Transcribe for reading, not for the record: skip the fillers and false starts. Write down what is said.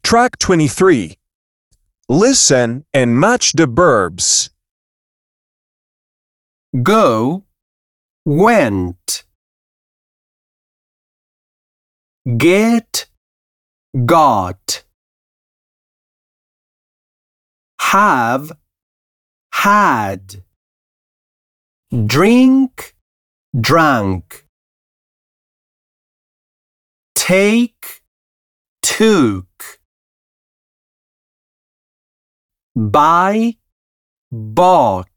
Track 23. Listen and match the verbs. Go, went. Get, got. Have, had. Drink, drank. Take, took. Buy, bought.